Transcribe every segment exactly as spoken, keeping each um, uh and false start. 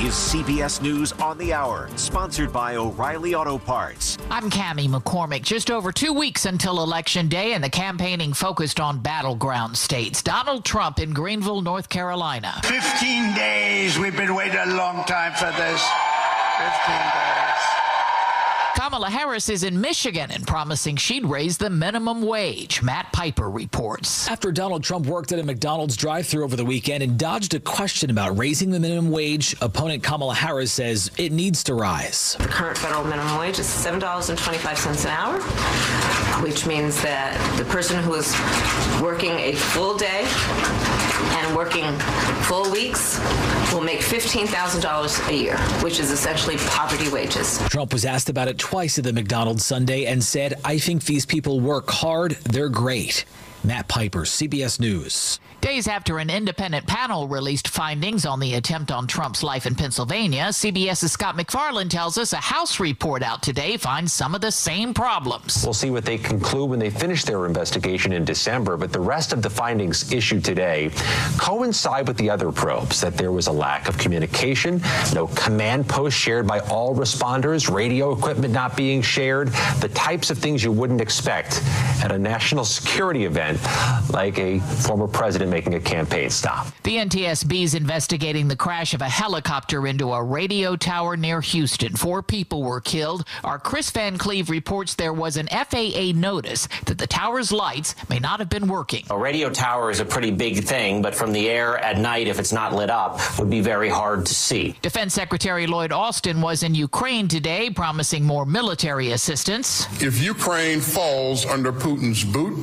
is C B S News on the Hour, sponsored by O'Reilly Auto Parts. I'm Cammie McCormick. Just over two weeks until Election Day, and the campaigning focused on battleground states. Donald Trump in Greenville, North Carolina. Fifteen days. We've been waiting a long time for this. Fifteen days. Kamala Harris is in Michigan and promising she'd raise the minimum wage. Matt Piper reports. After Donald Trump worked at a McDonald's drive-thru over the weekend and dodged a question about raising the minimum wage, opponent Kamala Harris says it needs to rise. The current federal minimum wage is seven dollars and twenty-five cents an hour, which means that the person who is working a full day and working full weeks will make fifteen thousand dollars a year, which is essentially poverty wages. Trump was asked about it twice at the McDonald's Sunday and said, "I think these people work hard. They're great." Matt Piper, C B S News. Days after an independent panel released findings on the attempt on Trump's life in Pennsylvania, CBS's Scott MacFarlane tells us a House report out today finds some of the same problems. We'll see what they conclude when they finish their investigation in December, but the rest of the findings issued today coincide with the other probes, that there was a lack of communication, no command post shared by all responders, radio equipment not being shared, the types of things you wouldn't expect at a national security event like a former president making a campaign stop. The N T S B is investigating the crash of a helicopter into a radio tower near Houston. Four people were killed. Our Chris Van Cleve reports there was an F A A notice that the tower's lights may not have been working. A radio tower is a pretty big thing, but from the air at night, if it's not lit up, would be very hard to see. Defense Secretary Lloyd Austin was in Ukraine today, promising more military assistance. If Ukraine falls under Putin's boot,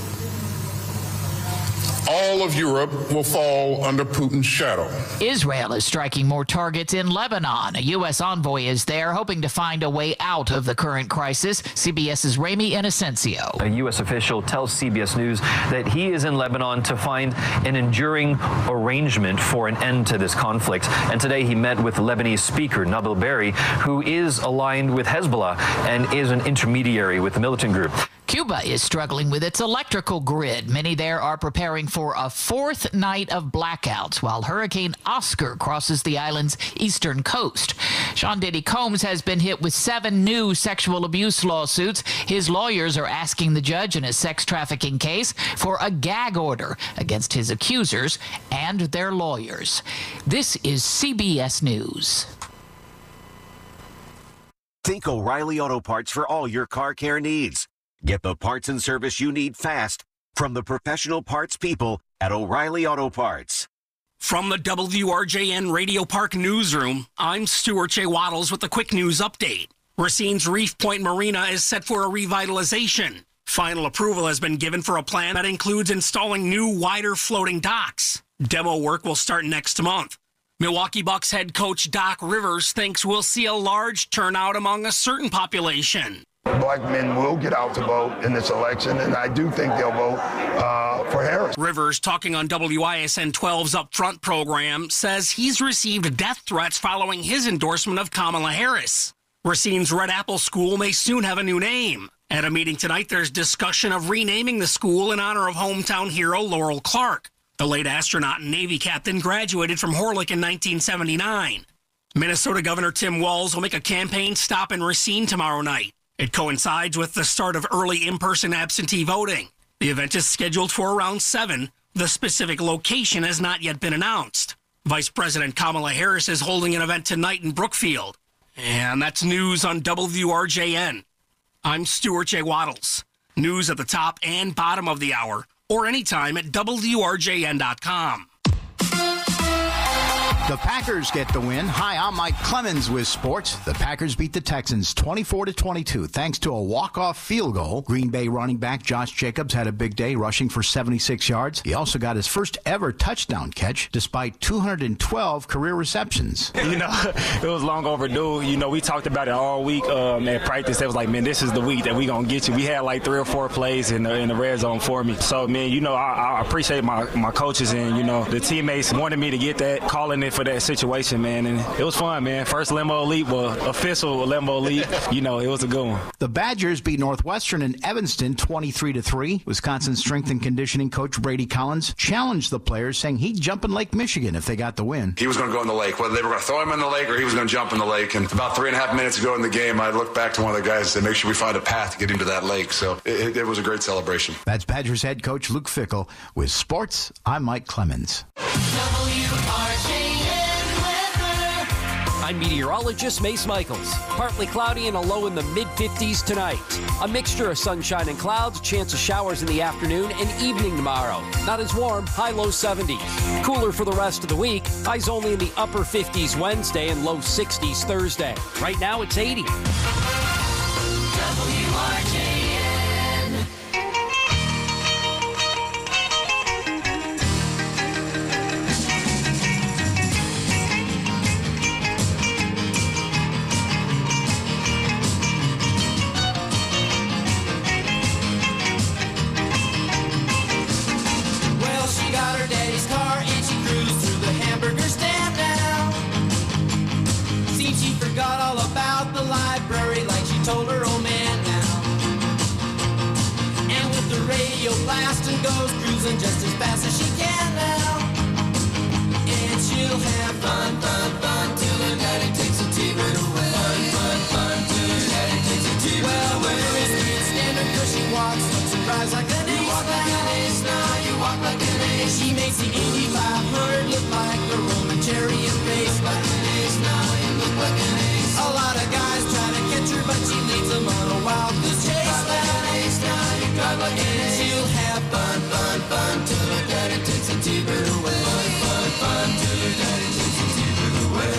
all of Europe will fall under Putin's shadow. Israel is striking more targets in Lebanon. A U S envoy is there, hoping to find a way out of the current crisis. CBS's Ramy Inocencio. A U S official tells C B S News that he is in Lebanon to find an enduring arrangement for an end to this conflict. And today he met with Lebanese Speaker Nabil Berri, who is aligned with Hezbollah and is an intermediary with the militant group. Cuba is struggling with its electrical grid. Many there are preparing for a fourth night of blackouts while Hurricane Oscar crosses the island's eastern coast. Sean Diddy Combs has been hit with seven new sexual abuse lawsuits. His lawyers are asking the judge in a sex trafficking case for a gag order against his accusers and their lawyers. This is C B S News. Think O'Reilly Auto Parts for all your car care needs. Get the parts and service you need fast from the professional parts people at O'Reilly Auto Parts. From the W R J N Radio Park Newsroom, I'm Stuart J. Waddles with a quick news update. Racine's Reef Point Marina is set for a revitalization. Final approval has been given for a plan that includes installing new, wider floating docks. Demo work will start next month. Milwaukee Bucks head coach Doc Rivers thinks we'll see a large turnout among a certain population. Black men will get out to vote in this election, and I do think they'll vote uh, for Harris. Rivers, talking on W I S N twelve's Upfront program, says he's received death threats following his endorsement of Kamala Harris. Racine's Red Apple School may soon have a new name. At a meeting tonight, there's discussion of renaming the school in honor of hometown hero Laurel Clark. The late astronaut and Navy captain graduated from Horlick in nineteen seventy-nine. Minnesota Governor Tim Walz will make a campaign stop in Racine tomorrow night. It coincides with the start of early in-person absentee voting. The event is scheduled for around seven. The specific location has not yet been announced. Vice President Kamala Harris is holding an event tonight in Brookfield. And that's news on W R J N. I'm Stuart J. Waddles. News at the top and bottom of the hour, or anytime at W R J N dot com. The Packers get the win. Hi, I'm Mike Clemens with sports. The Packers beat the Texans twenty-four to twenty-two thanks to a walk-off field goal. Green Bay running back Josh Jacobs had a big day, rushing for seventy-six yards. He also got his first ever touchdown catch despite two hundred twelve career receptions. You know, it was long overdue. You know, we talked about it all week um, at practice. It was like, man, this is the week that we going to get you. We had like three or four plays in the, in the red zone for me. So, man, you know, I, I appreciate my, my coaches and, you know, the teammates wanted me to get that, calling it for that situation, man. And it was fun, man. First Limbo Leap, well, official Limbo Leap. You know, it was a good one. The Badgers beat Northwestern in Evanston twenty-three to three. Wisconsin strength and conditioning coach Brady Collins challenged the players, saying he'd jump in Lake Michigan if they got the win. He was going to go in the lake, whether they were going to throw him in the lake or he was going to jump in the lake. And about three and a half minutes ago in the game, I looked back to one of the guys and said, make sure we find a path to get him to that lake. So it, it was a great celebration. That's Badgers head coach Luke Fickell. With sports, I'm Mike Clemens. I'm meteorologist Mace Michaels. Partly cloudy and a low in the mid fifties tonight. A mixture of sunshine and clouds, chance of showers in the afternoon and evening tomorrow. Not as warm, high low seventies. Cooler for the rest of the week. Highs only in the upper fifties Wednesday and low sixties Thursday. Right now it's eighty. W R J N. Forgot all about the library like she told her old man now. And with the radio blasting goes cruising just as fast as she can now. And she'll have fun, fun, fun till her daddy takes a T-bird away. Fun, fun, fun till her daddy takes a T-bird well, away. Well, Maurice can't stand her cause she walks, looks and cries like an ace. You walk like an ace now, you walk like an ace. She makes the Indy five hundred look like a Roman chariot race. Like an ace now, you look like an ace. A lot of guys try to catch her, but she leads them on a wild goose chase. Like an ace now, you drive like an ace. She'll have fun, fun, fun till her daddy takes a T-bird away. Fun, fun, fun till her daddy takes a T-bird away.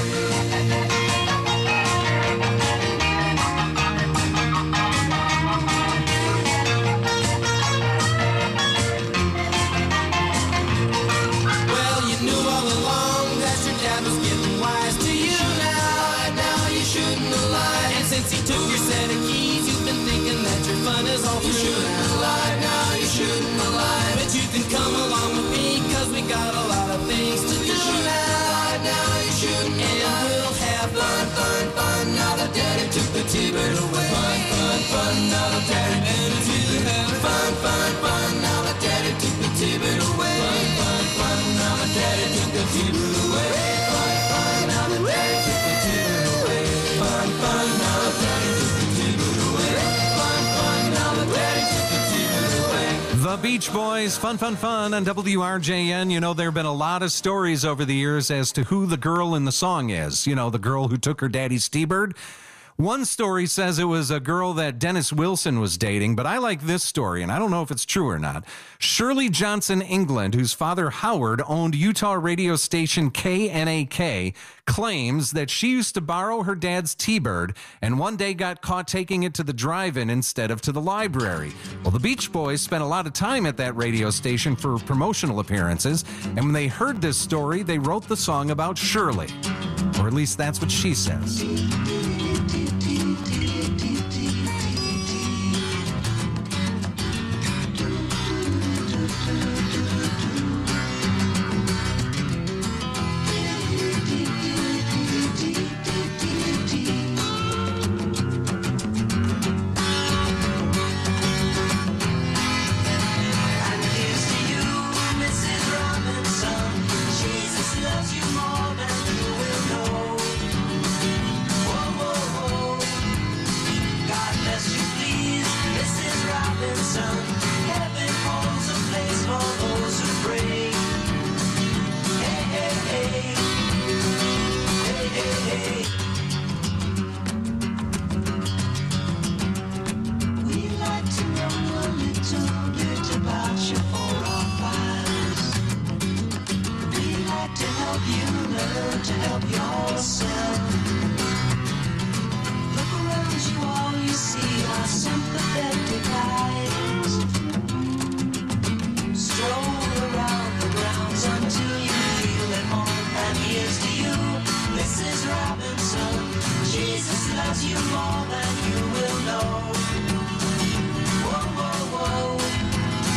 Well, you knew all along that your dad was getting wise to you now. Now you shouldn't have lied. And since he took your set of keys, you've been thinking that your fun is all through. You shouldn't have lied. Now you shouldn't have lied. But you can come along with me, cause we got a lot of things to do now. Now you shouldn't have lied. And we'll have fun, fun, fun. Now that daddy took the T-bird away. Fun, fun, fun. Now that daddy took the T-bird away. Fun, fun, fun. Now that daddy took the T-bird away. Fun, fun, fun. Now that daddy took the T-bird away. Fun, fun. Now that daddy took the T-bird away. Fun, fun. Now that daddy took the T-bird away. Fun, fun. Now that daddy took the T-bird away. The Beach Boys, Fun, Fun, Fun on W R J N. You know, there have been a lot of stories over the years as to who the girl in the song is. You know, the girl who took her daddy's T-bird. One story says it was a girl that Dennis Wilson was dating, but I like this story, and I don't know if it's true or not. Shirley Johnson England, whose father Howard owned Utah radio station K N A K, claims that she used to borrow her dad's T-bird and one day got caught taking it to the drive-in instead of to the library. Well, the Beach Boys spent a lot of time at that radio station for promotional appearances, and when they heard this story, they wrote the song about Shirley. Or at least that's what she says.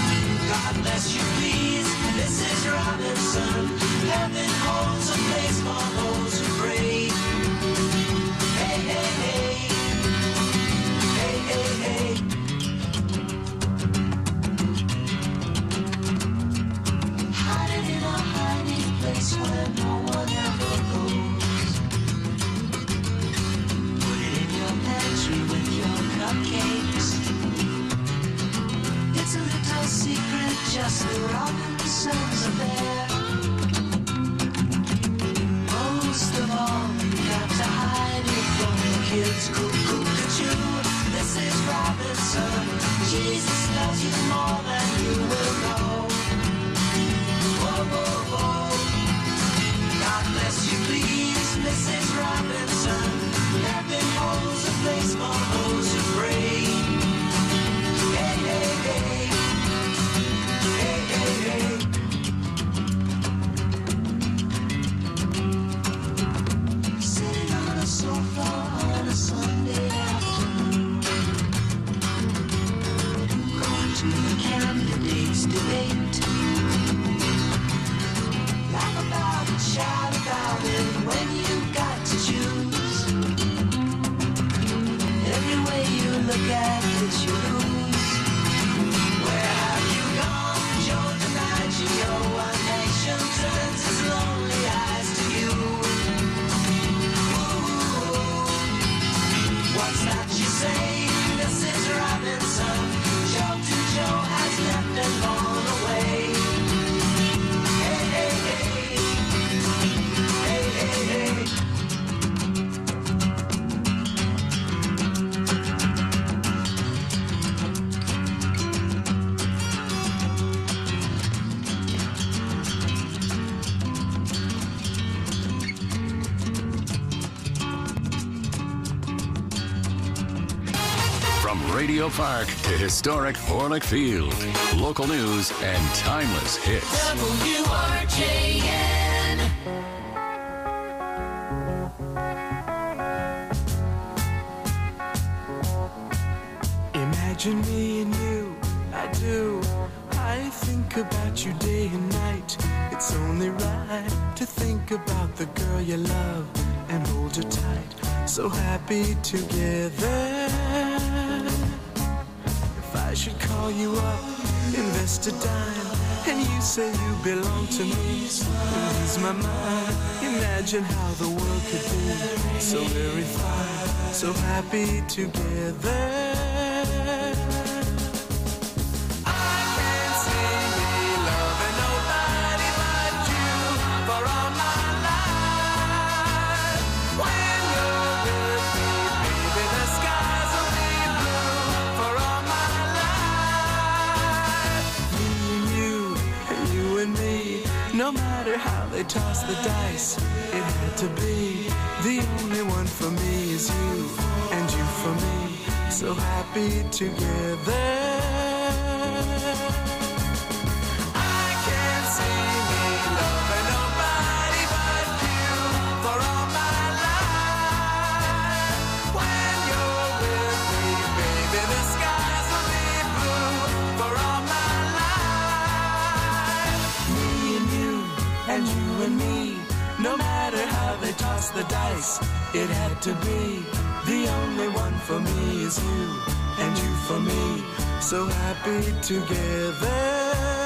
Heaven holds a place for kids cuckoo cuckoo. This is Robinson. Jesus loves you more than you will know. Whoa, whoa, whoa. God bless you, please, Missus Robinson. Heaven holds a place for those who pray. Hey, hey, hey. Hey, hey, hey. Sitting on a sofa on a Sunday afternoon, going to the candidates' debate. Laugh about it, shout about it when you've got to choose. Every way you look at it, you lose. Where have you gone, Joe DiMaggio? One nation turns its lonely eyes to you. Ooh, what's that you say, Missus Robinson? Joe to Joe has left and gone away. Hey, hey, hey. Hey, hey, hey. From Radio Park to historic Orlick Field, local news and timeless hits. W R J N. Imagine me and you, I do. I think about you day and night. It's only right to think about the girl you love and hold her tight. So happy together. If I should call you up, invest a dime, and you say you belong to me, lose my mind. Imagine how the world could be so very fine, so happy together. No matter how they toss the dice, it had to be. The only one for me is you, and you for me, so happy together. I can't see me loving nobody but you for all my life. When you're with me, baby, the skies will be blue for all my life. Me and you, and you and me, no matter how they toss the dice, it had to be. The only one for me is you, and you for me, so happy together.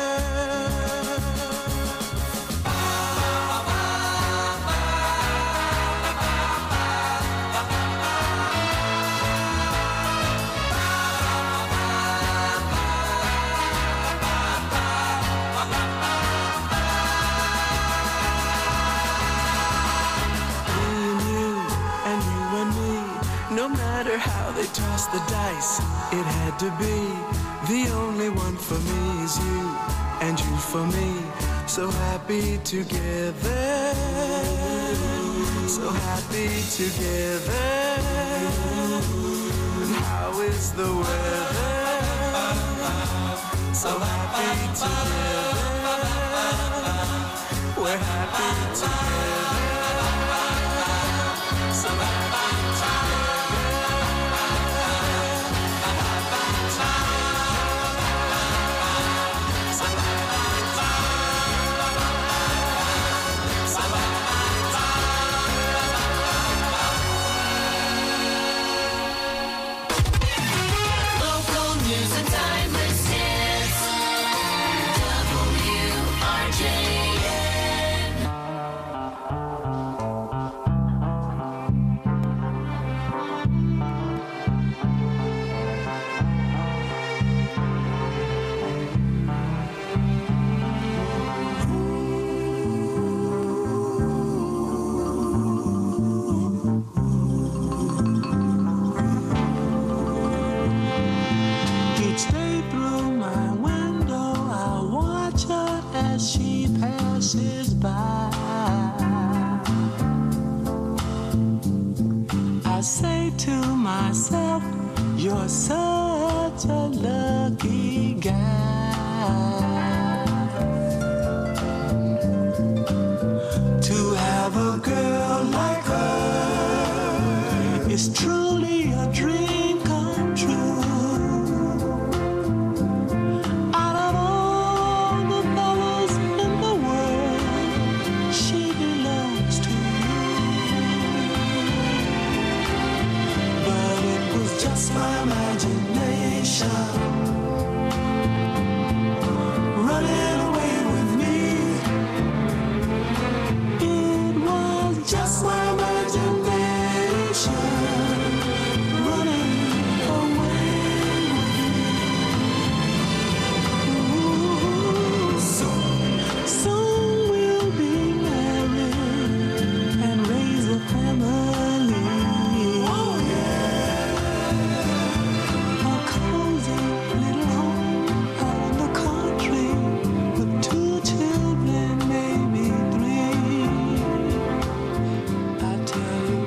No matter how they toss the dice, it had to be. The only one for me is you, and you for me, so happy together. So happy together. And how is the weather? So happy together. We're happy together. So happy together. I say to myself, you're such a lucky guy. To have a girl like her is truly a dream come true. Out of all the fellas in the world, she belongs to you. But it was just my imagination running away with me. It was just my imagination running away with me. Ooh, soon, soon we'll be married and raise a family. Oh yeah, a cozy little home out in the country with two children, maybe three. I tell you,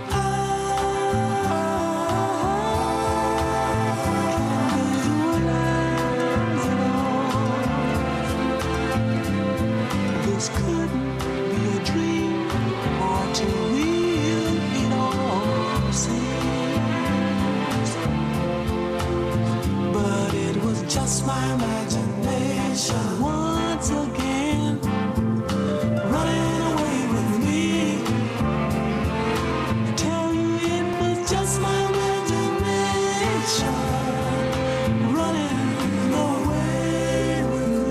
this couldn't be a dream or too real, it all seems. But it was just my imagination once again running away with me. I tell you, it was just my imagination running away with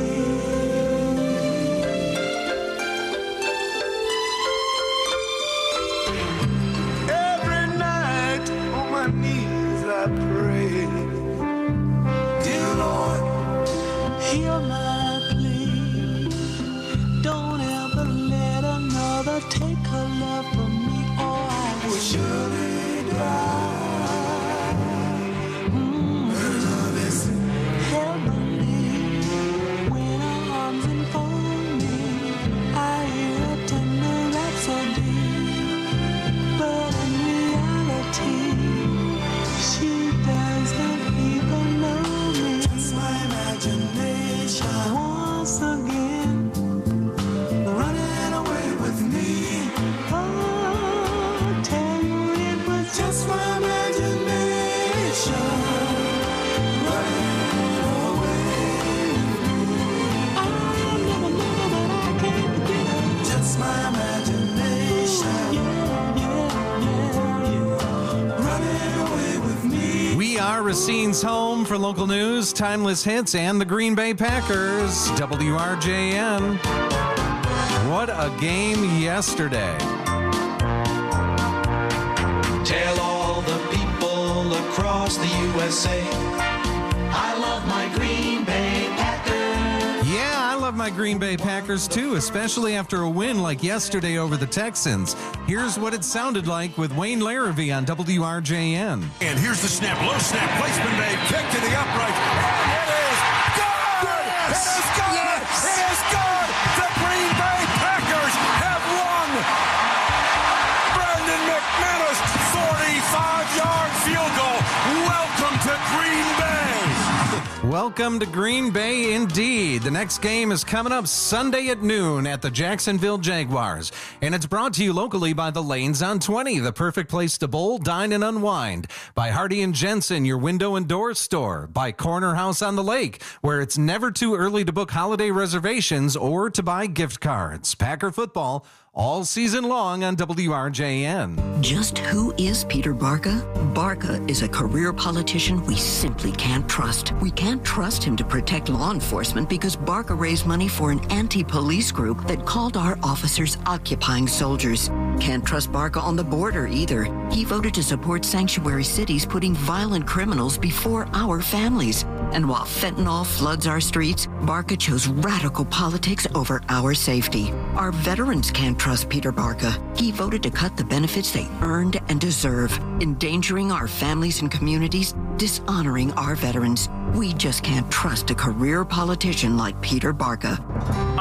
me. Every night on my knees I pray, dear Lord, hear my plea. Don't ever let another take her love from me, or I will surely die. Mm. Her love is heavenly. When her arms enfold me, I hear a tender rhapsody. But in reality, she doesn't even know me. Just my imagination once again running away with me. Oh, tell you it was just my imagination running away with me. I never knew, but I can't forget it. Just my imagination. Yeah, yeah, yeah, yeah. Running away with me. We are Racine's home for local news, timeless hits, and the Green Bay Packers. W R J N. What a game yesterday. Tell all the people across the U S A, I love my Green Bay Packers. Yeah, I love my Green Bay Packers too, especially after a win like yesterday over the Texans. Here's what it sounded like with Wayne Larrivee on W R J N. And here's the snap, low snap, placement made, kick to the upright, and it is good! Yes! It is good! Yes! It is good! The Green Bay Packers have won! Brandon McManus, forty-five yard field goal. Welcome to Green Bay! Welcome to Green Bay indeed. The next game is coming up Sunday at noon at the Jacksonville Jaguars. And it's brought to you locally by the Lanes on twenty, the perfect place to bowl, dine, and unwind. By Hardy and Jensen, your window and door store. By Corner House on the Lake, where it's never too early to book holiday reservations or to buy gift cards. Packer football all season long on W R J N. Just who is Peter Barca? Barca is a career politician we simply can't trust. We can't trust him to protect law enforcement because Barca raised money for an anti-police group that called our officers occupying soldiers. Can't trust Barca on the border either. He voted to support sanctuary cities putting violent criminals before our families. And while fentanyl floods our streets, Barca chose radical politics over our safety. Our veterans can't trust Peter Barca. He voted to cut the benefits they earned and deserve, endangering our families and communities, dishonoring our veterans. We just can't trust a career politician like Peter Barca.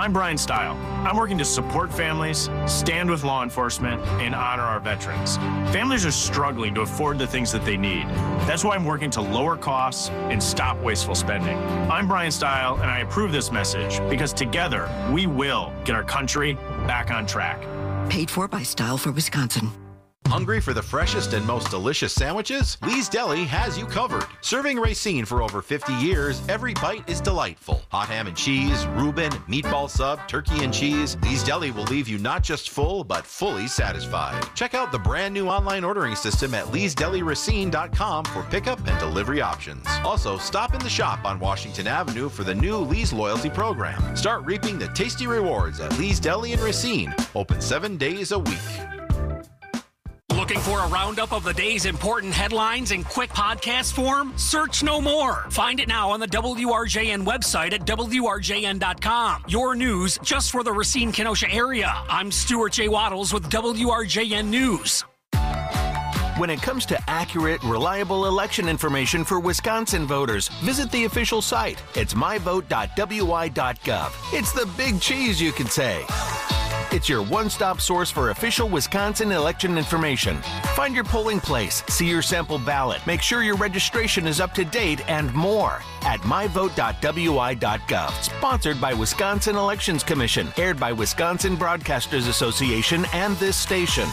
I'm Brian Stile. I'm working to support families, stand with law enforcement, and honor our veterans. Families are struggling to afford the things that they need. That's why I'm working to lower costs and stop wasteful spending. I'm Brian Stile, and I approve this message because together we will get our country back on track. Paid for by Style for Wisconsin. Hungry for the freshest and most delicious sandwiches? Lee's Deli has you covered. Serving Racine for over fifty years, every bite is delightful. Hot ham and cheese, Reuben, meatball sub, turkey and cheese. Lee's Deli will leave you not just full, but fully satisfied. Check out the brand new online ordering system at lees deli racine dot com for pickup and delivery options. Also, stop in the shop on Washington Avenue for the new Lee's Loyalty Program. Start reaping the tasty rewards at Lee's Deli in Racine. Open seven days a week. Looking for a roundup of the day's important headlines in quick podcast form? Search no more. Find it now on the W R J N website at W R J N dot com. Your news just for the Racine-Kenosha area. I'm Stuart J. Waddles with W R J N News. When it comes to accurate, reliable election information for Wisconsin voters, visit the official site. It's my vote dot w i dot gov. It's the big cheese, you could say. It's your one-stop source for official Wisconsin election information. Find your polling place, see your sample ballot, make sure your registration is up to date, and more at my vote dot w i dot gov. Sponsored by Wisconsin Elections Commission, aired by Wisconsin Broadcasters Association and this station.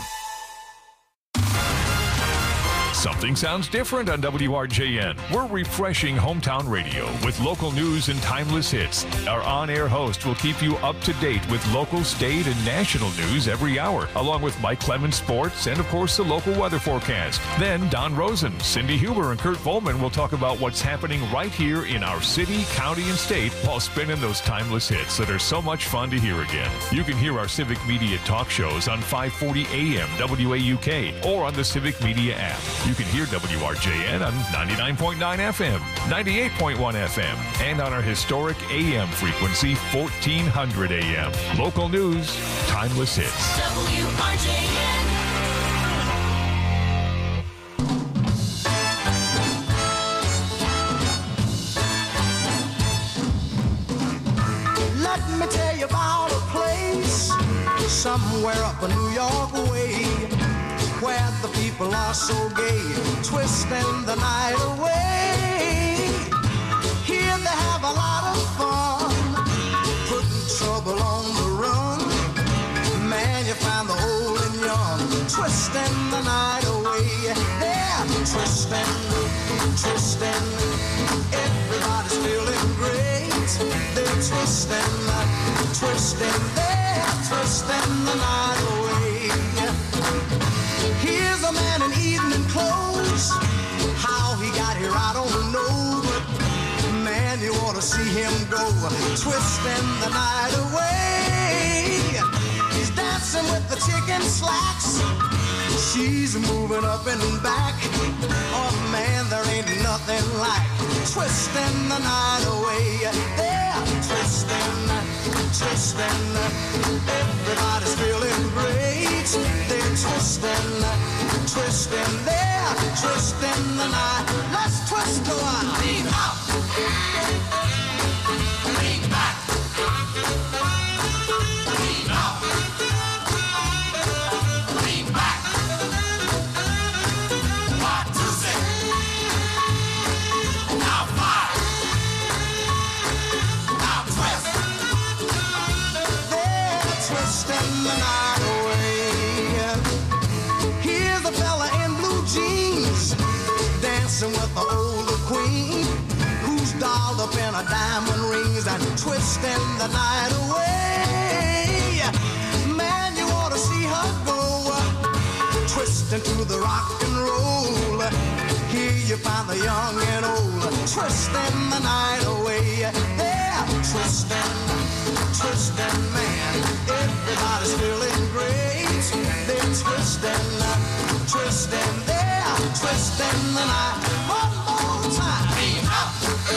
Something sounds different on W R J N. We're refreshing hometown radio with local news and timeless hits. Our on-air host will keep you up to date with local, state, and national news every hour, along with Mike Clemens Sports and, of course, the local weather forecast. Then Don Rosen, Cindy Huber, and Kurt Volman will talk about what's happening right here in our city, county, and state while spinning those timeless hits that are so much fun to hear again. You can hear our Civic Media talk shows on five forty A M W A U K or on the Civic Media app. You can hear W R J N on ninety-nine point nine F M, ninety-eight point one F M, and on our historic A M frequency, fourteen hundred A M. Local news, timeless hits. W R J N. Let me tell you about a place somewhere up a New York way, where the people are so gay, twisting the night away. Here they have a lot of fun, putting trouble on the run. Man, you find the old and young, twisting the night away. They're twisting, twisting, everybody's feeling great. They're twisting, twisting, they're twisting the night away. Here's a man in evening clothes. How he got here, I don't know. But man, you ought to see him go, twisting the night away. He's dancing with the chicken slacks. She's moving up and back. Oh man, there ain't nothing like twisting the night away. They're twisting, twisting. Everybody's feeling great. They're twisting, twisting. They're twisting the night. Let's twist a while. Lean up, lean back, lean up, lean back. One, two, six. Now five. Now twist. They're twisting the night away. Here's a fella in blue jeans, dancing with the older queen, who's dolled up in her diamond rings and twisting the night away. Man, you ought to see her go, twisting to the rock and roll. Here you find the young and old, twisting the night away. They're twisting, twisting, man. Everybody's feeling great. They're twisting, twisting, they're twisting the night. One more time. Lean up,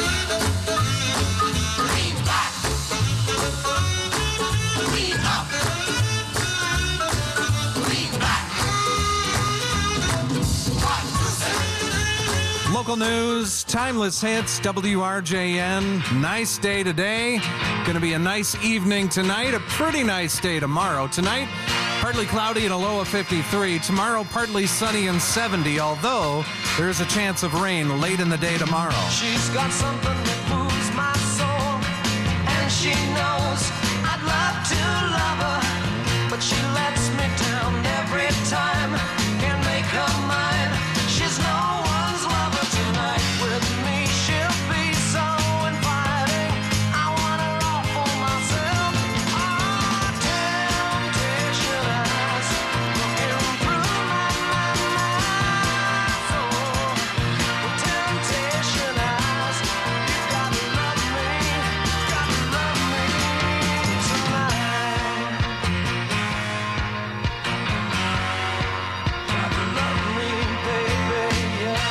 lean back, lean up, lean back. One, two, Local news, timeless hits, W R J N. Nice day today. Going to be a nice evening tonight. A pretty nice day tomorrow. Tonight, partly cloudy and a low of fifty-three. Tomorrow, partly sunny and seventy, although there is a chance of rain late in the day tomorrow. She's got something that moves my soul, and she knows I'd love to love her, but she lets me down every time. Can't make her mind. She's no one's lover tonight. With me she'll be so inviting. I want her all for myself. Oh, temptation eyes looking through my, my, my soul. Temptation eyes, you gotta love me, gotta love me tonight. Gotta love me, baby, yeah.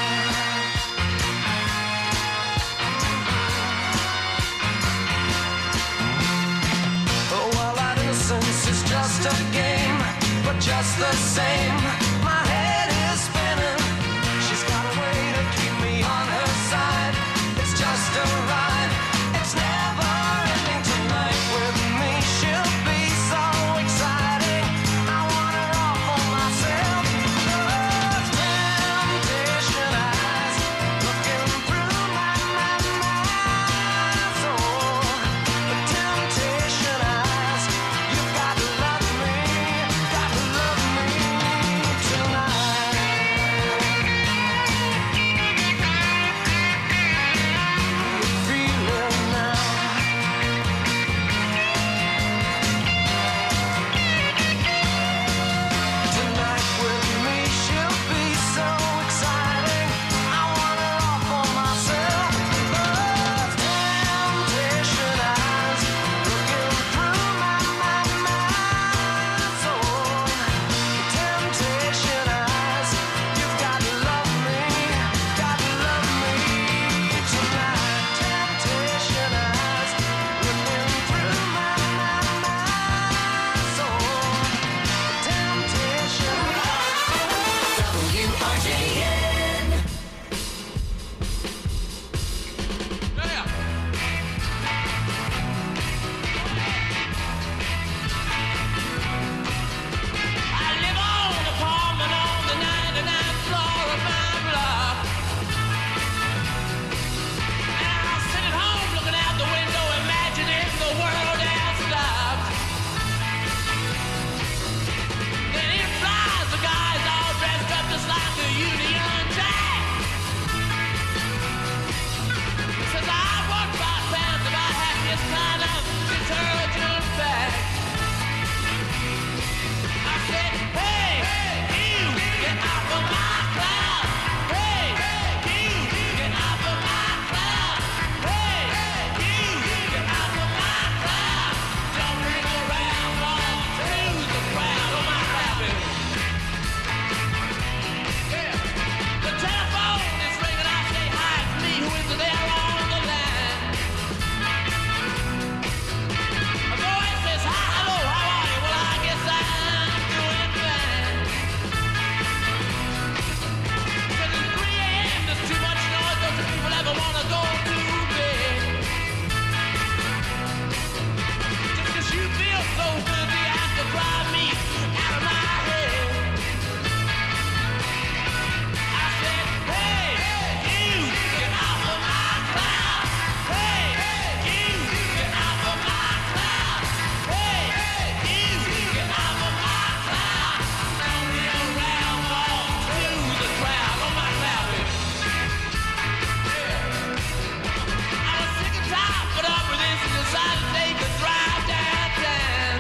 Oh, well, our innocence is just a game, but just the same, my head is spinning. She's got a way to keep me on her side. It's just a ride. It's never ending tonight. With me she'll be so exciting. I want her all for myself. Those temptation eyes looking through my, my, my soul. The temptation eyes, you gotta love me, gotta love me tonight. Feeling now. Tonight with me she'll be so exciting. I want her all for myself. Those temptation eyes looking through my, my, my soul. Temptation eyes, you've gotta love me, gotta love me tonight. Temptation eyes looking through my, my, my soul. Temptation W R J N. I live on the apartment on the ninety-ninth floor of my block. And I'll sit at home looking out the window, imagining the world has stopped. Then in flies the guys all dressed up just like a Union Jack. Says I want five pounds if I had this kind of detergent bag. I said, hey, you, get off of my cloud. Hey, you, get off of my cloud. Hey, you, get off of my cloud. Jumping around all through the crowd on my rabbit. Yeah. The telephone is ringing. I say, hi, it's me. Who is there on the line? A voice says, hi, hello, how are you? Well, I guess I'm doing fine. Says it's three a.m., there's too much noise. Does the people ever want to go to bed? Just 'cause you feel so good, you have to drive me out of my head. I said, hey, you, get off of my cloud. Hey, you, get off of my cloud. Hey, you, get off of my cloud. Jumping around all through the crowd on my cloud. I was sick and tired, put up with this and decided to take a drive downtown.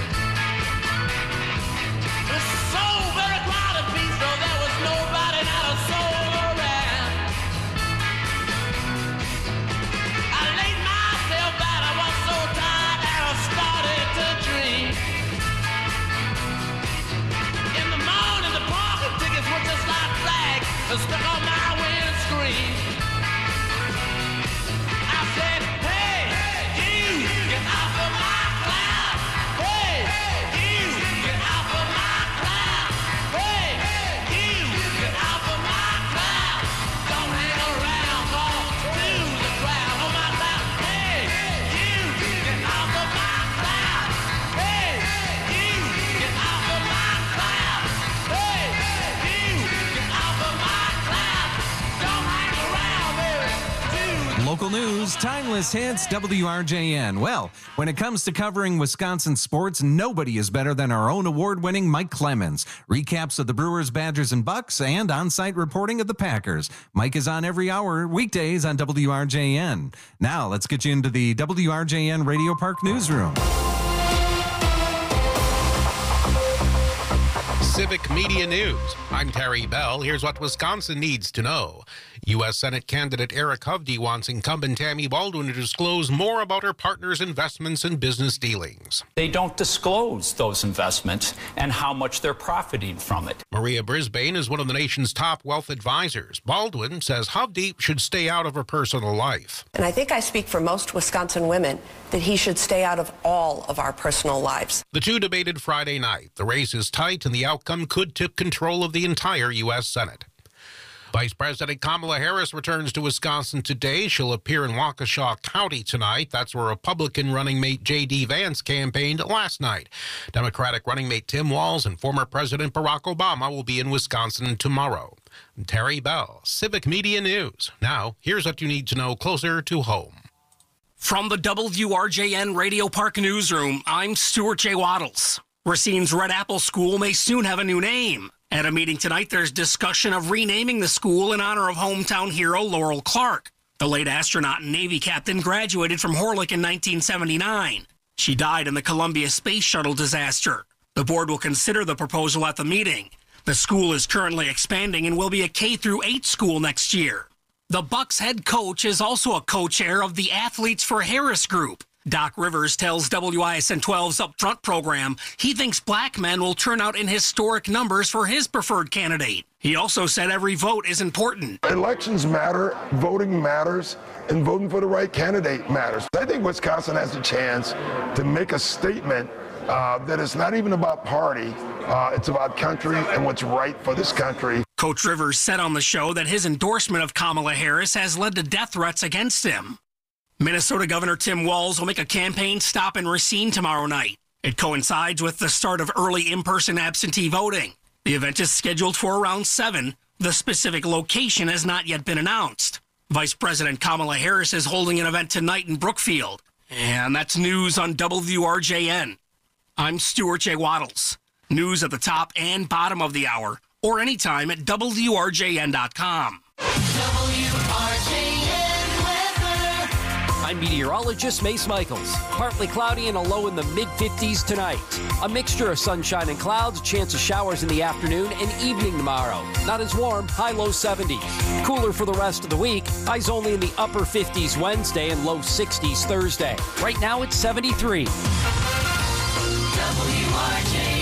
It was so very crowded, peace, though there was nobody, not a soul around. I laid myself out, I was so tired that I started to dream. In the morning, the parking tickets were just like flags stuck on my windscreen. I said, hey, you, get off of my cloud. Hey, you, get off of my cloud. Hey, you, get off of my cloud. Don't hang Local news, timeless hits, W R J N. Well, when it comes to covering Wisconsin sports, nobody is better than our own award-winning Mike Clemens. Recaps of the Brewers, Badgers, and Bucks, and on-site reporting of the Packers. Mike is on every hour, weekdays on W R J N. Now, let's get you into the W R J N Radio Park newsroom. Civic Media News. I'm Terry Bell. Here's what Wisconsin needs to know. U S Senate candidate Eric Hovde wants incumbent Tammy Baldwin to disclose more about her partner's investments and business dealings. They don't disclose those investments and how much they're profiting from it. Maria Brisbane is one of the nation's top wealth advisors. Baldwin says Hovde should stay out of her personal life. And I think I speak for most Wisconsin women that he should stay out of all of our personal lives. The two debated Friday night. The race is tight and the outcome could tip control of the entire U S Senate. Vice President Kamala Harris returns to Wisconsin today. She'll appear in Waukesha County tonight. That's where Republican running mate J D. Vance campaigned last night. Democratic running mate Tim Walz and former President Barack Obama will be in Wisconsin tomorrow. I'm Terry Bell, Civic Media News. Now, here's what you need to know closer to home. From the W R J N Radio Park newsroom, I'm Stuart J. Waddles. Racine's Red Apple School may soon have a new name. At a meeting tonight, there's discussion of renaming the school in honor of hometown hero Laurel Clark. The late astronaut and Navy captain graduated from Horlick in nineteen seventy-nine. She died in the Columbia Space Shuttle disaster. The board will consider the proposal at the meeting. The school is currently expanding and will be a K through eight school next year. The Bucks head coach is also a co-chair of the Athletes for Harris Group. Doc Rivers tells W I S N twelve's Up Front program he thinks black men will turn out in historic numbers for his preferred candidate. He also said every vote is important. Elections matter, voting matters, and voting for the right candidate matters. I think Wisconsin has a chance to make a statement uh, that it's not even about party, uh, it's about country and what's right for this country. Coach Rivers said on the show that his endorsement of Kamala Harris has led to death threats against him. Minnesota Governor Tim Walz will make a campaign stop in Racine tomorrow night. It coincides with the start of early in-person absentee voting. The event is scheduled for around seven. The specific location has not yet been announced. Vice President Kamala Harris is holding an event tonight in Brookfield. And that's news on W R J N. I'm Stuart J. Waddles. News at the top and bottom of the hour, or anytime at W R J N dot com. W R J N. I'm meteorologist Mace Michaels. Partly cloudy and a low in the mid fifties tonight. A mixture of sunshine and clouds, a chance of showers in the afternoon and evening tomorrow. Not as warm, high low seventies. Cooler for the rest of the week. Highs only in the upper fifties Wednesday and low sixties Thursday. Right now it's seventy-three. W R J N.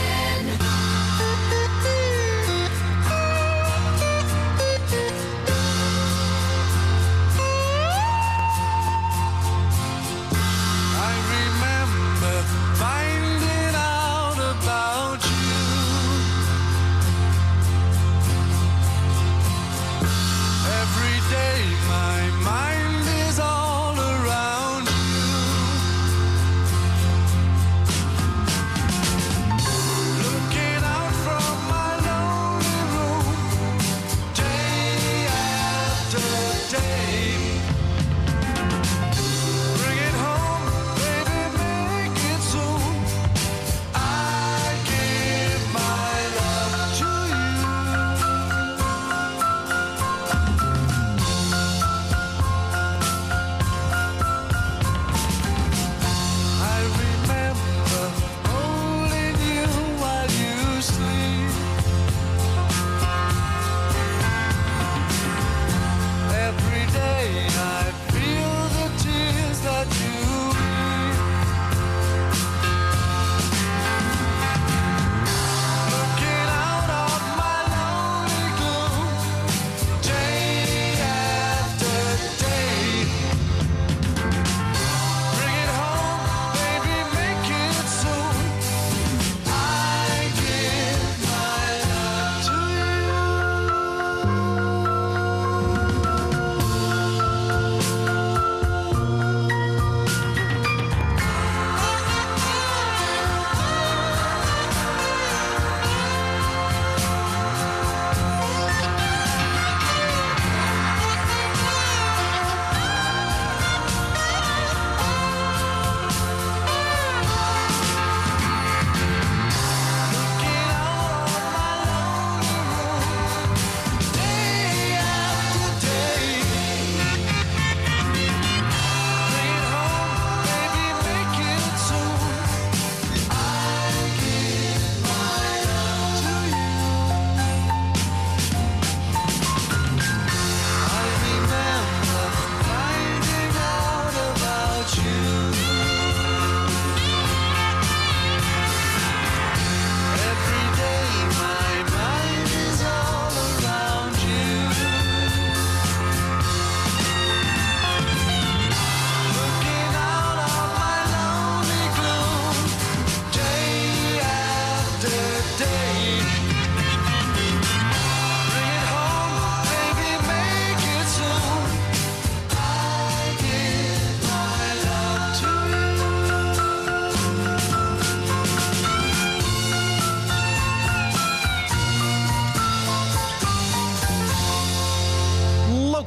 Finding out about you. Every day my mind is all around you.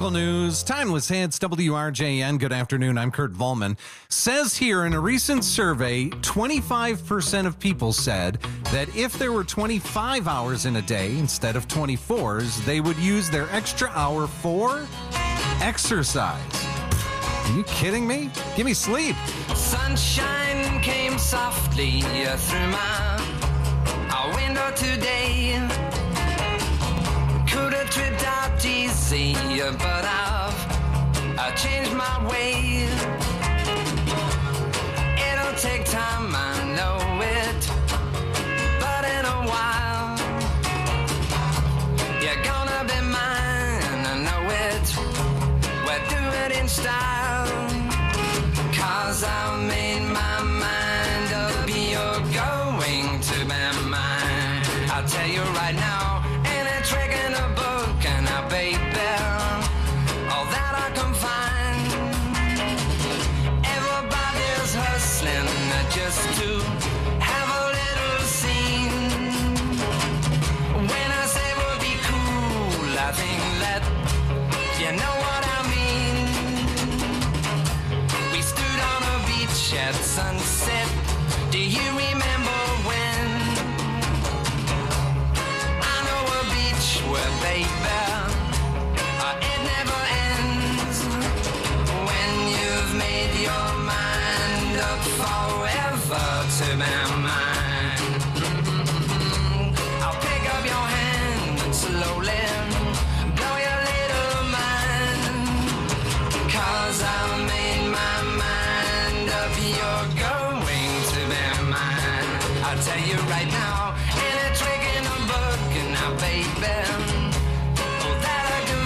local news, timeless hits, W R J N. Good afternoon. I'm Kurt Volman. Says here in a recent survey, twenty-five percent of people said that if there were twenty-five hours in a day instead of twenty-fours, they would use their extra hour for exercise. Are you kidding me? Give me sleep. Sunshine came softly through my our window today. Could have tripped out easy, but I've I changed my way. It'll take time, I know it, but in a while you're gonna be mine, I know it. We'll do it in style, 'cause I made my mind up, you're going to be mine. I'll tell you right now, ain't a trick in a book, and I baby, all that I can find. Everybody's hustling just to have a little scene. When I say we'll be cool, I think that you know what I mean. We stood on a beach at sunset. Do you remember when? I know a beach where, baby, uh, it never ends. When you've made your mind up forever to be mine. I'll pick up your hand and slowly blow your little mind. 'Cause I made my mind up, you're going to be mine. I'll tell you right now, ain't a trick in a book, and now, baby, all that I can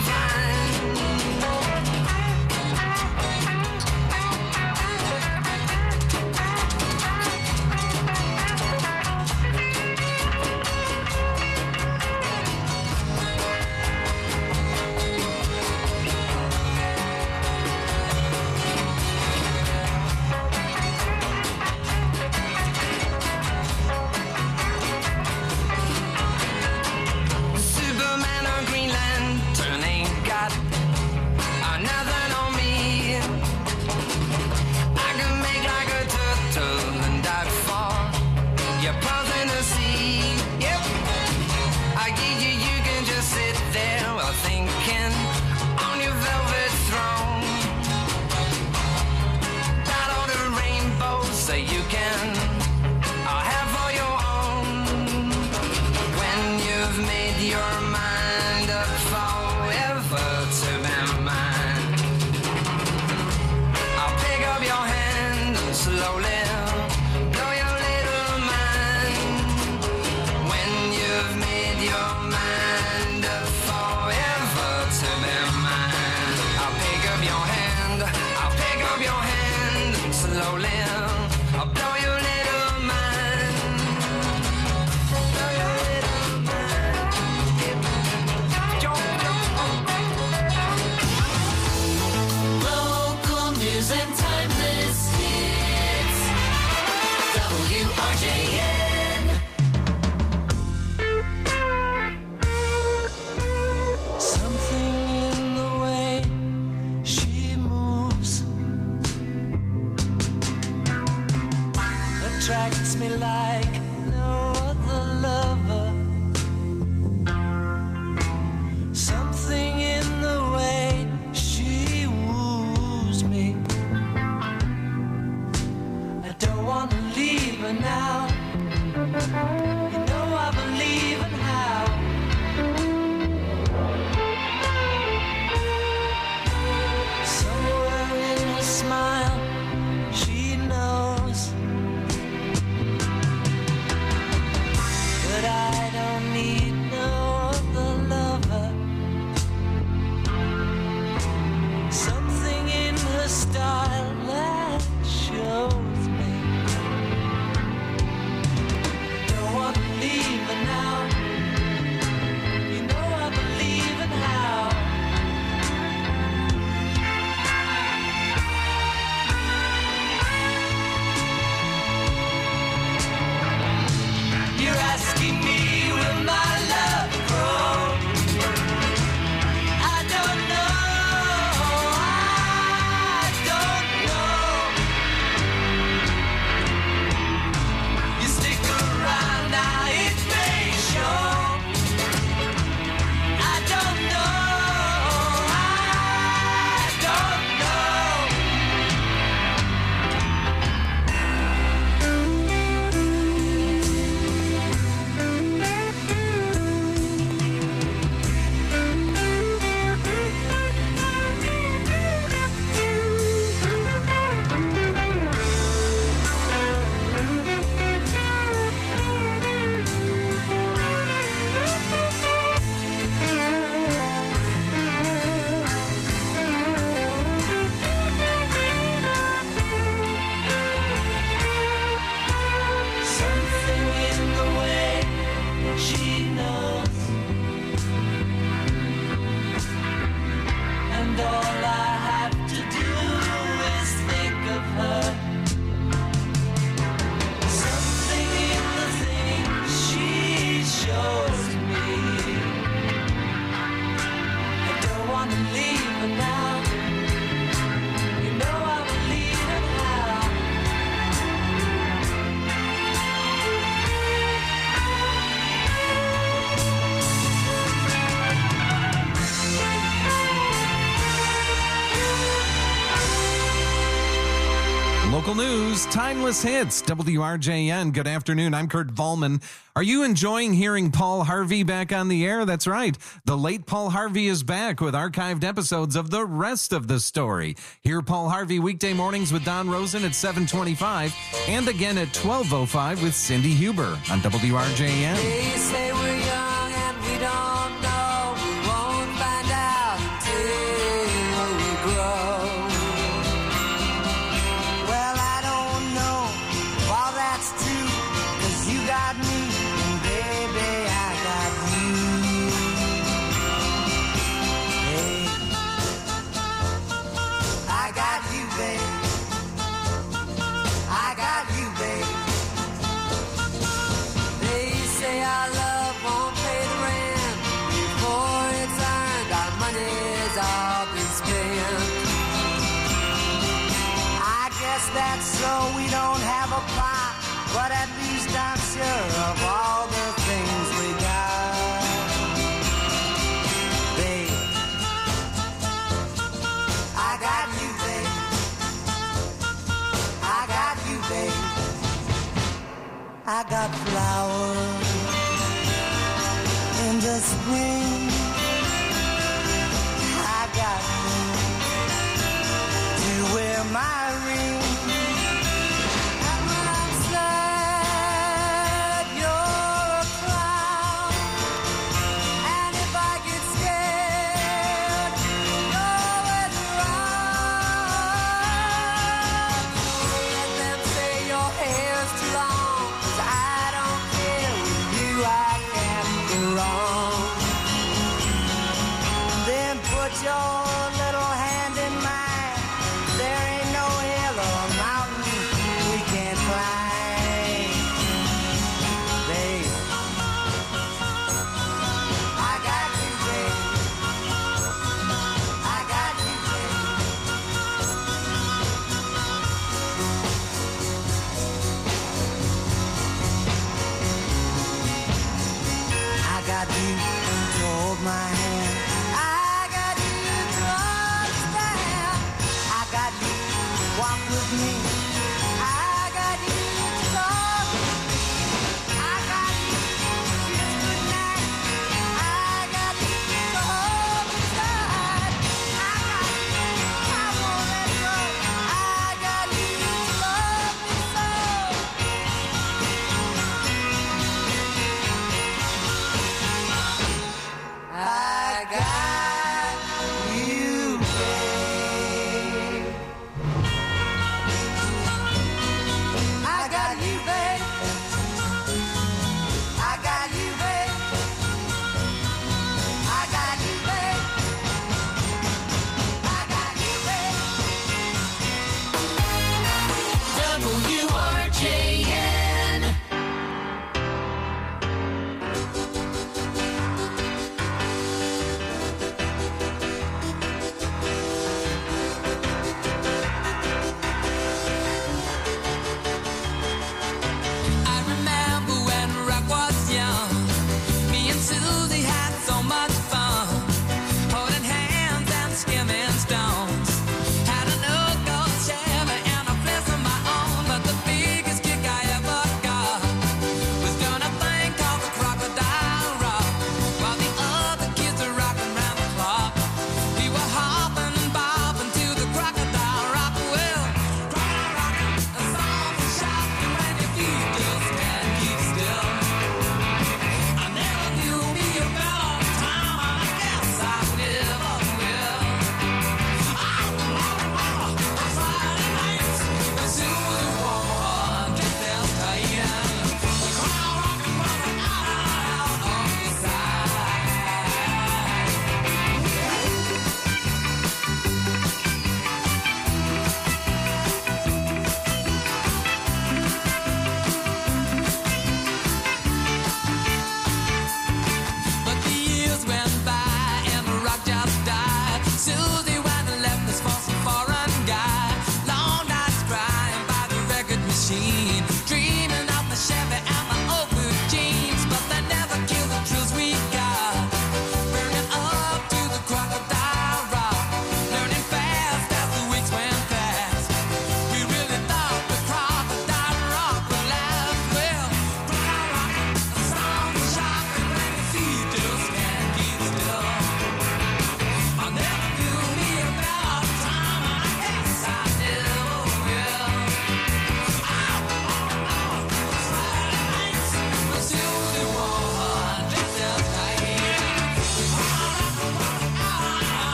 Local news, timeless hits, W R J N. Good afternoon. I'm Kurt Volman. Are you enjoying hearing Paul Harvey back on the air? That's right. The late Paul Harvey is back with archived episodes of the rest of the story. Hear Paul Harvey weekday mornings with Don Rosen at seven twenty-five and again at twelve oh five with Cindy Huber on W R J N. They say we're young and we don't know. We won't find out until we grow. Well, I don't know if all that's true, 'cause you got me. That's so we don't have a plot, but at least I'm sure of all the things we got. Babe, I got you, babe. I got you, babe. I got flowers in the spring. I got you to wear my ring.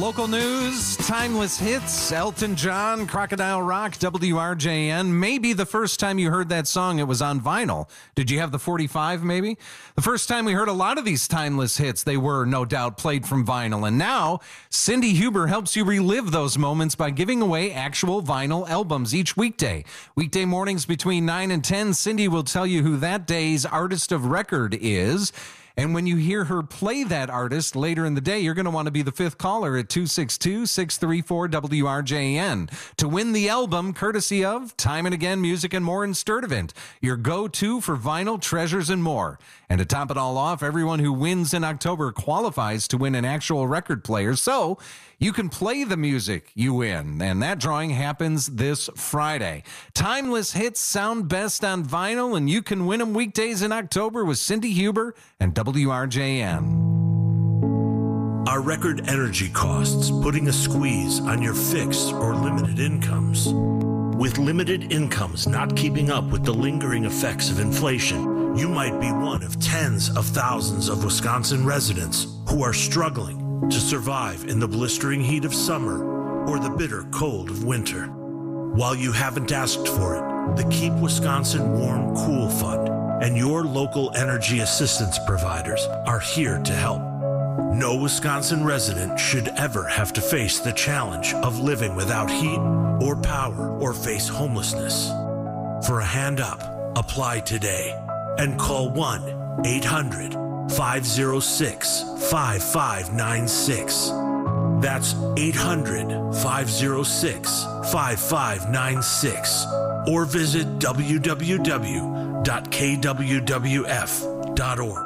Local news, timeless hits, Elton John, Crocodile Rock, W R J N. Maybe the first time you heard that song, it was on vinyl. Did you have the forty-five, maybe? The first time we heard a lot of these timeless hits, they were, no doubt, played from vinyl. And now, Cindy Huber helps you relive those moments by giving away actual vinyl albums each weekday. Weekday mornings between nine and ten, Cindy will tell you who that day's artist of record is. And when you hear her play that artist later in the day, you're going to want to be the fifth caller at two six two, six three four, W R J N to win the album courtesy of Time and Again Music and More in Sturtevant, your go-to for vinyl treasures and more. And to top it all off, everyone who wins in October qualifies to win an actual record player. So you can play the music you win, and that drawing happens this Friday. Timeless hits sound best on vinyl, and you can win them weekdays in October with Cindy Huber and W R J N. Are record energy costs putting a squeeze on your fixed or limited incomes? With limited incomes not keeping up with the lingering effects of inflation, you might be one of tens of thousands of Wisconsin residents who are struggling to survive in the blistering heat of summer or the bitter cold of winter. While you haven't asked for it, the Keep Wisconsin Warm Cool Fund and your local energy assistance providers are here to help. No Wisconsin resident should ever have to face the challenge of living without heat or power or face homelessness. For a hand up, apply today and call one eight hundred, five oh six, five five nine six. That's eight hundred, five oh six, five five nine six. Or visit w w w dot k w w f dot org.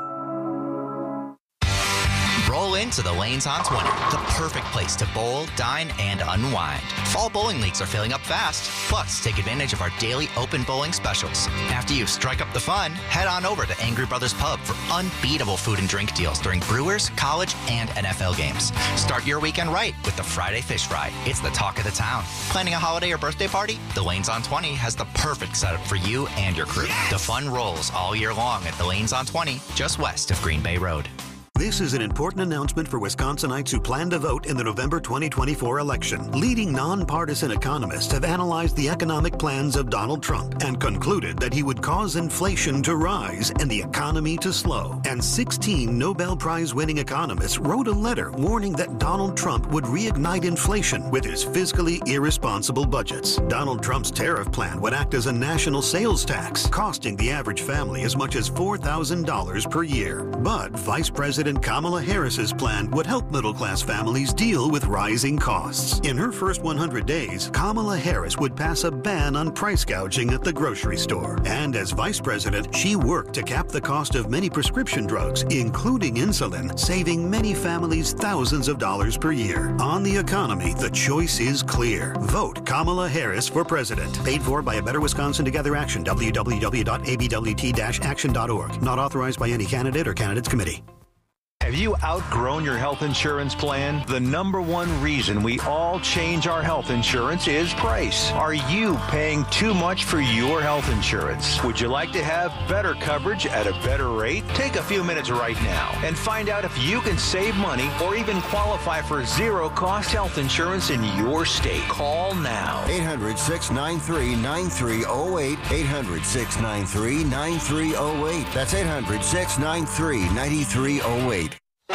Roll into the Lanes on twenty, the perfect place to bowl, dine, and unwind. Fall bowling leagues are filling up fast. Plus, take advantage of our daily open bowling specials. After you strike up the fun, head on over to Angry Brothers Pub for unbeatable food and drink deals during Brewers, college, and N F L games. Start your weekend right with the Friday Fish Fry. It's the talk of the town. Planning a holiday or birthday party? The Lanes on twenty has the perfect setup for you and your crew. Yes! The fun rolls all year long at the Lanes on twenty, just west of Green Bay Road. This is an important announcement for Wisconsinites who plan to vote in the November twenty twenty-four election. Leading nonpartisan economists have analyzed the economic plans of Donald Trump and concluded that he would cause inflation to rise and the economy to slow. And sixteen Nobel Prize-winning economists wrote a letter warning that Donald Trump would reignite inflation with his fiscally irresponsible budgets. Donald Trump's tariff plan would act as a national sales tax, costing the average family as much as four thousand dollars per year. But Vice President Kamala Harris's plan would help middle-class families deal with rising costs. In her first one hundred days, Kamala Harris would pass a ban on price gouging at the grocery store. And as vice president, she worked to cap the cost of many prescription drugs, including insulin, saving many families thousands of dollars per year. On the economy, the choice is clear. Vote Kamala Harris for president. Paid for by A Better Wisconsin Together Action, w w w dot a b w t dash action dot org. Not authorized by any candidate or candidates committee. Have you outgrown your health insurance plan? The number one reason we all change our health insurance is price. Are you paying too much for your health insurance? Would you like to have better coverage at a better rate? Take a few minutes right now and find out if you can save money or even qualify for zero-cost health insurance in your state. Call now. eight hundred, six nine three, nine three zero eight. eight hundred, six nine three, nine three zero eight. That's eight hundred, six nine three, nine three zero eight.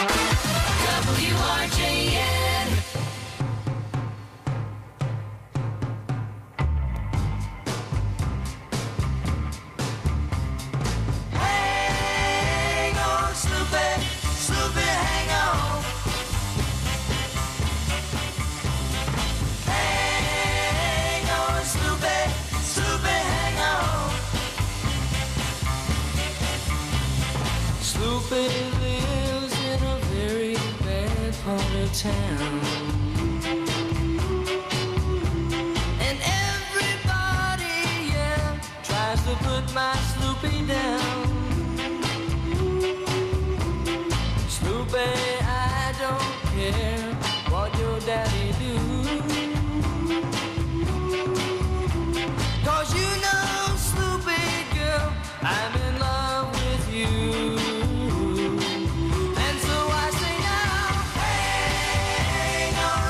W R J N. Hang on, Snoopy, Snoopy, hang on. Hang on, Snoopy, Snoopy, hang on. Snoopy lives in a very bad part of town, and everybody, yeah, tries to put my Snoopy down. Snoopy, I don't care what your daddy do, 'cause you know, Snoopy girl, I'm in love with you. And so I say now, hang on,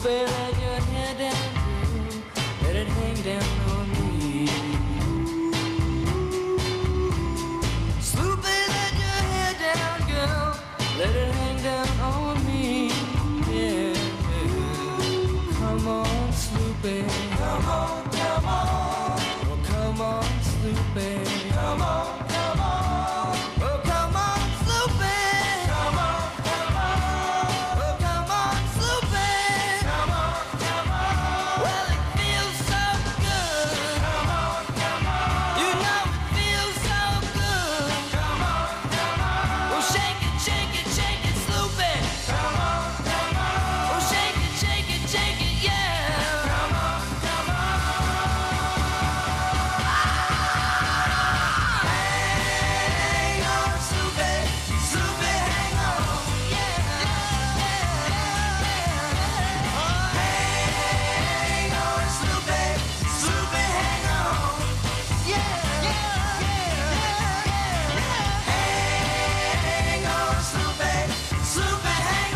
Sloopy, let your hair down, girl. Let it hang down on me. Sloopy, let your hair down, girl. Let it hang down on me. Yeah. Come on, Sloopy. Come on, come on. Oh, come on, Sloopy. Come on, come on. Oh, come on, Sloopy. Come on, come on. Oh, come on, Sloopy. Come on, come on. Well, it feels so good. Come on, come on. You know it feels so good. Come on, come on. Oh, shake it, shake it, shake it, Sloopy. Come on, come on. Oh, shake it, shake it, shake it, yeah. Come on, come on. Hang on, Sloopy, Sloopy, hang on, yeah. Hang on, Sloopy, Sloopy, hang on, yeah. Hang on, Sloopy, Sloopy, hang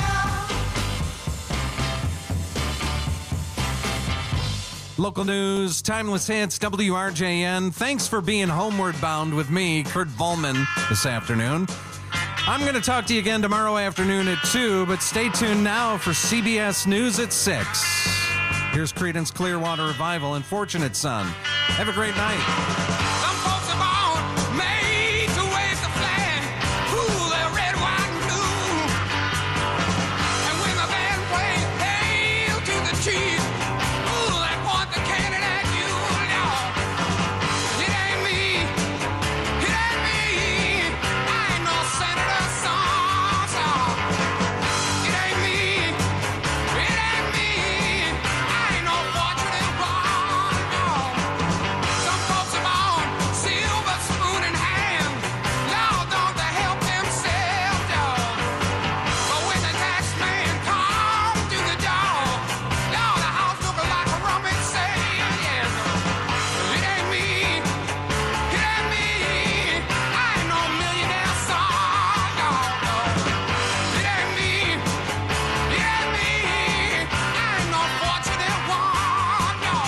on. Local news, timeless hits, W R J N. Thanks for being homeward bound with me, Kurt Volman, this afternoon. I'm going to talk to you again tomorrow afternoon at two, but stay tuned now for C B S News at six. Here's Creedence Clearwater Revival and Fortunate Son. Have a great night. Some folks are born made to wave the flag, cool their red, white, and blue. And when the band plays "Hail to the Chief," ooh, they point the cannon at you. No, it ain't me, it ain't me. I ain't no senator, son, son. It ain't me, it ain't me. I ain't no fortunate one, no. Some folks are born silver spoon in hand. Lord, don't they help themselves, dog? But when the tax man comes to the door, Lord, the house look like a rummage sale, yes. It ain't me, it ain't me. I ain't no millionaire son, no, no. It ain't me, it ain't me. I ain't no fortunate one, no.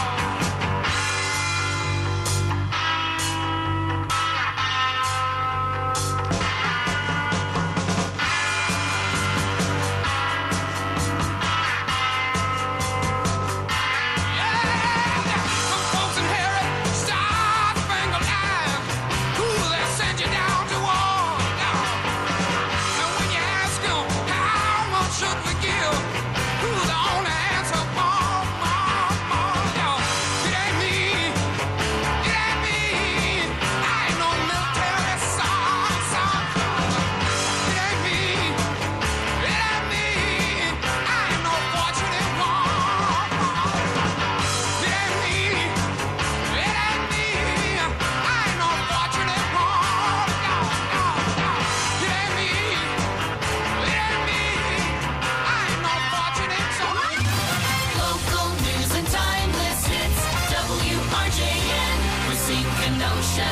Some folks inherit star-spangled eyes. Ooh, they send you down to war, down. And when you ask 'em how much should we give, ooh, the only answer, more, more, more, down. It ain't me, it ain't me. I ain't no military son, son. It ain't me, it ain't me. I ain't no fortunate one. It ain't me, it ain't me. I ain't no fortunate one. No, no, no. It ain't me, it ain't me. I ain't no fortunate son. Local news and timeless hits. W R J N, Racine Kenosha.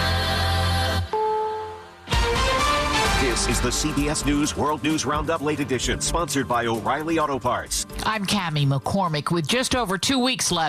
This is the C B S News World News Roundup Late Edition, sponsored by O'Reilly Auto Parts. I'm Cammie McCormick with just over two weeks left